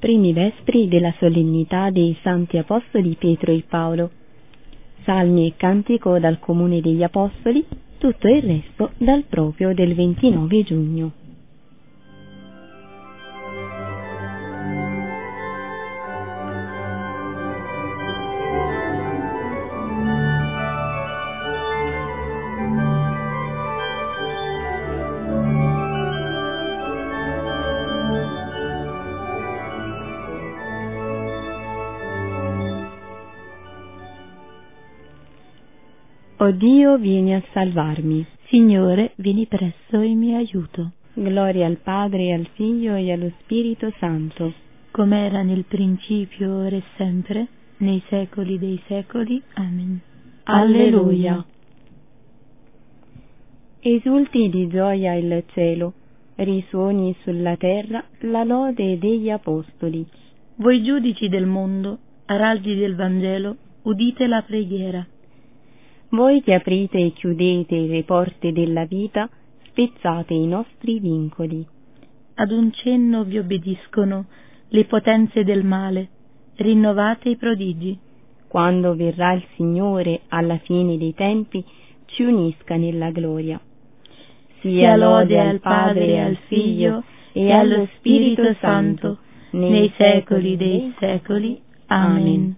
Primi vespri della solennità dei Santi Apostoli Pietro e Paolo. Salmi e cantico dal Comune degli Apostoli, tutto il resto dal proprio del 29 giugno. O Dio, vieni a salvarmi. Signore, vieni presto in mio aiuto. Gloria al Padre, e al Figlio e allo Spirito Santo, come era nel principio, ora e sempre, nei secoli dei secoli. Amen. Alleluia. Esulti di gioia il cielo, risuoni sulla terra la lode degli Apostoli. Voi giudici del mondo, araldi del Vangelo, udite la preghiera. Voi che aprite e chiudete le porte della vita, spezzate i nostri vincoli. Ad un cenno vi obbediscono le potenze del male, rinnovate i prodigi. Quando verrà il Signore alla fine dei tempi, ci unisca nella gloria. Sia lode al Padre e al Figlio e allo Spirito Santo, nei secoli dei secoli. Amen.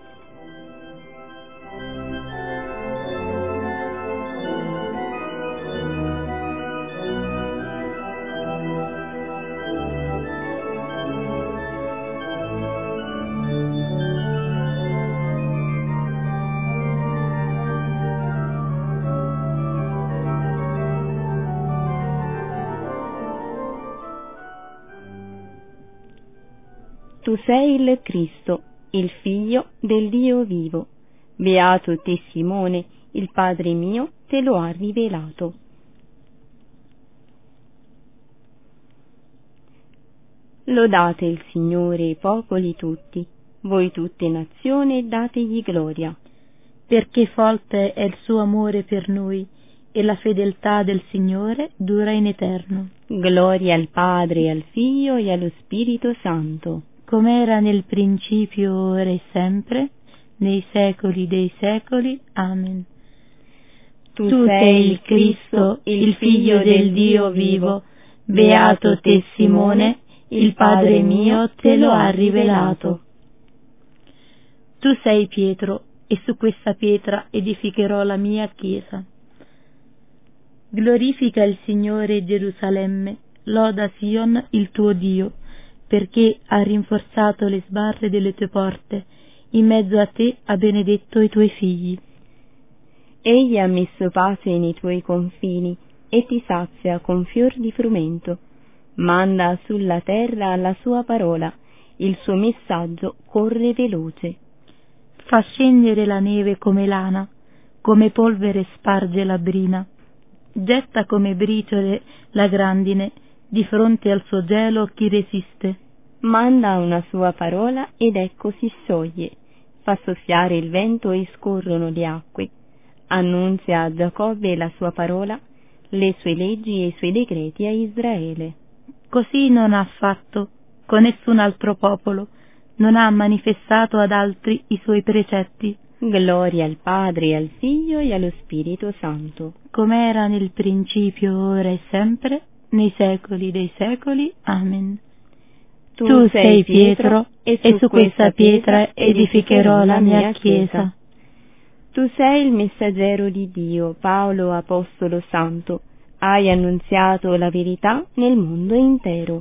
Tu sei il Cristo, il Figlio del Dio vivo. Beato te Simone, il Padre mio te lo ha rivelato. Lodate il Signore, popoli tutti, voi tutte nazioni dategli gloria. Perché forte è il suo amore per noi, e la fedeltà del Signore dura in eterno. Gloria al Padre, al Figlio e allo Spirito Santo, come era nel principio, ora e sempre, nei secoli dei secoli. Amen. Tu sei il Cristo, il Figlio del Dio vivo. Beato te Simone, il Padre mio te lo ha rivelato. Tu sei Pietro, e su questa pietra edificherò la mia chiesa. Glorifica il Signore Gerusalemme, loda Sion il tuo Dio, perché ha rinforzato le sbarre delle tue porte, in mezzo a te ha benedetto i tuoi figli. Egli ha messo pace nei tuoi confini e ti sazia con fior di frumento. Manda sulla terra la sua parola, il suo messaggio corre veloce. Fa scendere la neve come lana, come polvere sparge la brina, getta come briciole la grandine, di fronte al suo gelo chi resiste? Manda una sua parola ed ecco si scioglie, fa soffiare il vento e scorrono le acque. Annunzia a Giacobbe la sua parola, le sue leggi e i suoi decreti a Israele. Così non ha fatto con nessun altro popolo, non ha manifestato ad altri i suoi precetti. Gloria al Padre, al Figlio e allo Spirito Santo, come era nel principio, ora e sempre, nei secoli dei secoli. Amen. Tu sei Pietro, e su questa pietra edificherò la mia chiesa. Tu sei il messaggero di Dio, Paolo, apostolo santo, hai annunziato la verità nel mondo intero.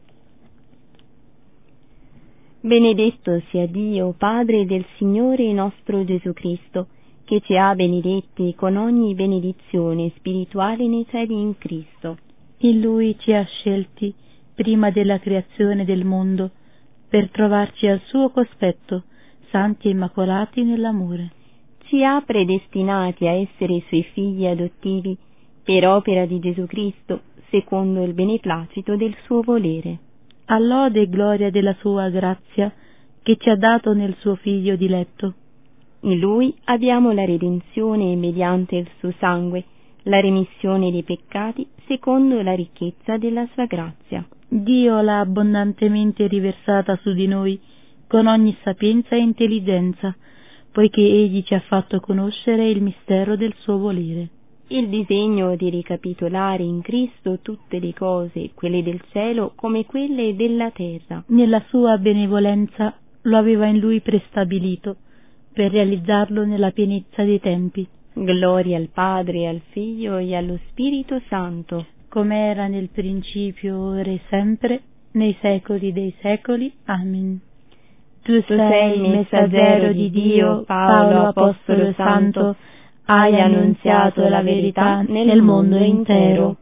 Benedetto sia Dio, Padre del Signore nostro Gesù Cristo, che ci ha benedetti con ogni benedizione spirituale nei cieli in Cristo. In Lui ci ha scelti prima della creazione del mondo, per trovarci al suo cospetto, santi e immacolati nell'amore. Ci ha predestinati a essere suoi figli adottivi, per opera di Gesù Cristo, secondo il beneplacito del suo volere. A lode e gloria della sua grazia, che ci ha dato nel suo Figlio diletto. In Lui abbiamo la redenzione mediante il suo sangue, la remissione dei peccati secondo la ricchezza della sua grazia. Dio l'ha abbondantemente riversata su di noi con ogni sapienza e intelligenza, poiché Egli ci ha fatto conoscere il mistero del suo volere. Il disegno di ricapitolare in Cristo tutte le cose, quelle del cielo come quelle della terra. Nella sua benevolenza lo aveva in Lui prestabilito, per realizzarlo nella pienezza dei tempi. Gloria al Padre, al Figlio e allo Spirito Santo, come era nel principio, ora e sempre, nei secoli dei secoli. Amen. Tu sei il messaggero di Dio, Paolo, apostolo santo, hai annunziato la verità nel mondo intero.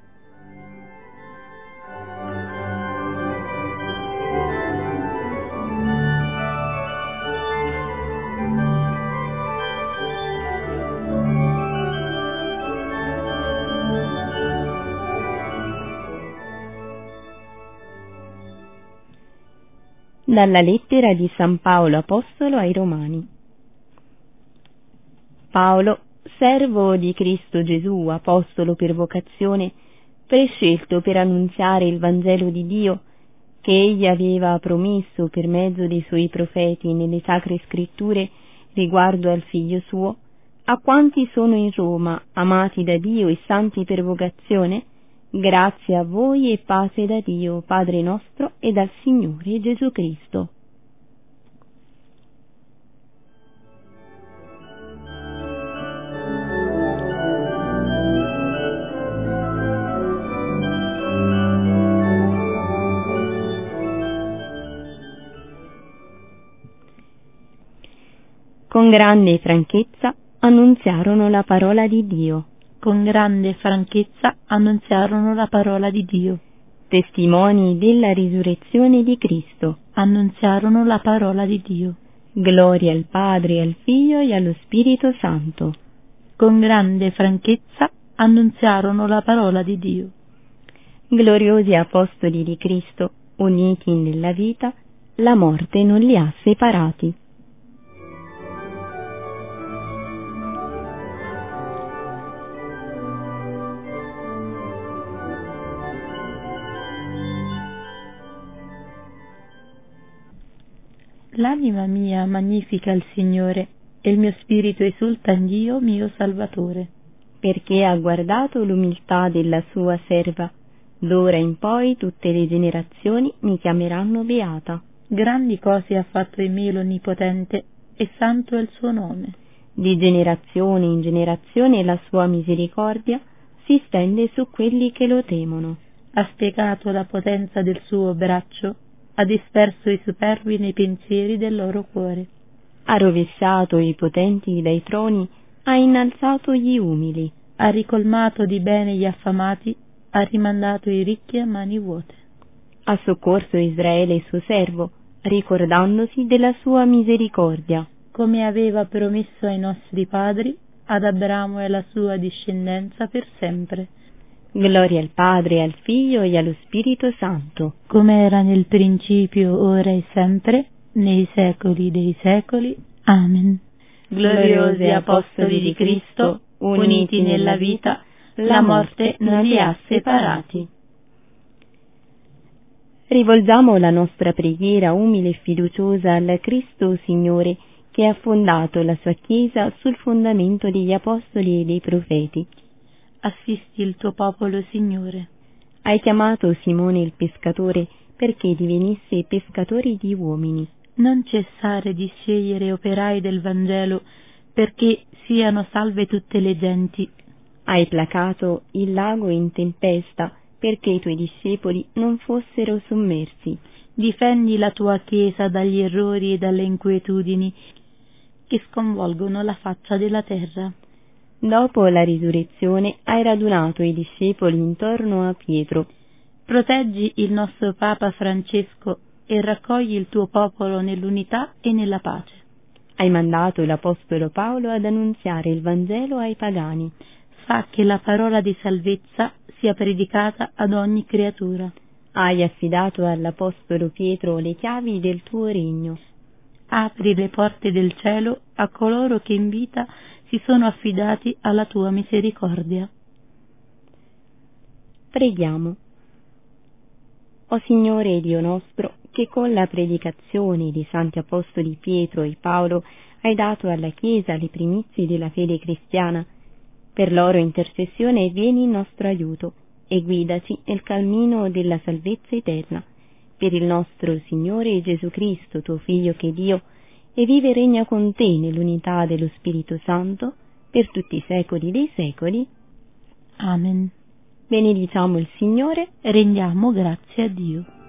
Dalla lettera di San Paolo Apostolo ai Romani. Paolo, servo di Cristo Gesù, apostolo per vocazione, prescelto per annunziare il Vangelo di Dio, che egli aveva promesso per mezzo dei suoi profeti nelle sacre scritture riguardo al Figlio suo, a quanti sono in Roma, amati da Dio e santi per vocazione, grazie a voi e pace da Dio, Padre nostro, e dal Signore Gesù Cristo. Con grande franchezza annunziarono la parola di Dio. Con grande franchezza annunziarono la parola di Dio. Testimoni della risurrezione di Cristo. Annunziarono la parola di Dio. Gloria al Padre, al Figlio e allo Spirito Santo. Con grande franchezza annunziarono la parola di Dio. Gloriosi apostoli di Cristo, uniti nella vita, la morte non li ha separati. L'anima mia magnifica il Signore, e il mio spirito esulta in Dio mio Salvatore. Perché ha guardato l'umiltà della sua serva, d'ora in poi tutte le generazioni mi chiameranno beata. Grandi cose ha fatto in me l'Onnipotente, e santo è il suo nome. Di generazione in generazione la sua misericordia si stende su quelli che lo temono. Ha spiegato la potenza del suo braccio, ha disperso i superbi nei pensieri del loro cuore. Ha rovesciato i potenti dai troni, ha innalzato gli umili. Ha ricolmato di bene gli affamati, ha rimandato i ricchi a mani vuote. Ha soccorso Israele suo servo, ricordandosi della sua misericordia. Come aveva promesso ai nostri padri, ad Abramo e alla sua discendenza per sempre. Gloria al Padre, al Figlio e allo Spirito Santo. Come era nel principio, ora e sempre, nei secoli dei secoli. Amen. Gloriosi apostoli di Cristo, uniti nella vita, la morte non li ha separati. Rivolgiamo la nostra preghiera umile e fiduciosa al Cristo Signore, che ha fondato la sua Chiesa sul fondamento degli apostoli e dei profeti. Assisti il tuo popolo, Signore. Hai chiamato Simone il pescatore perché divenisse pescatore di uomini. Non cessare di scegliere operai del Vangelo perché siano salve tutte le genti. Hai placato il lago in tempesta perché i tuoi discepoli non fossero sommersi. Difendi la tua Chiesa dagli errori e dalle inquietudini che sconvolgono la faccia della terra. Dopo la risurrezione hai radunato i discepoli intorno a Pietro. Proteggi il nostro Papa Francesco e raccogli il tuo popolo nell'unità e nella pace. Hai mandato l'Apostolo Paolo ad annunziare il Vangelo ai pagani. Fa che la parola di salvezza sia predicata ad ogni creatura. Hai affidato all'Apostolo Pietro le chiavi del tuo regno. Apri le porte del cielo a coloro che in vita si sono affidati alla tua misericordia. Preghiamo. O Signore Dio nostro, che con la predicazione dei santi apostoli Pietro e Paolo hai dato alla Chiesa le primizie della fede cristiana, per loro intercessione vieni in nostro aiuto e guidaci nel cammino della salvezza eterna. Per il nostro Signore Gesù Cristo, tuo Figlio che è Dio, e vive e regna con te nell'unità dello Spirito Santo, per tutti i secoli dei secoli. Amen. Benediciamo il Signore. Rendiamo grazie a Dio.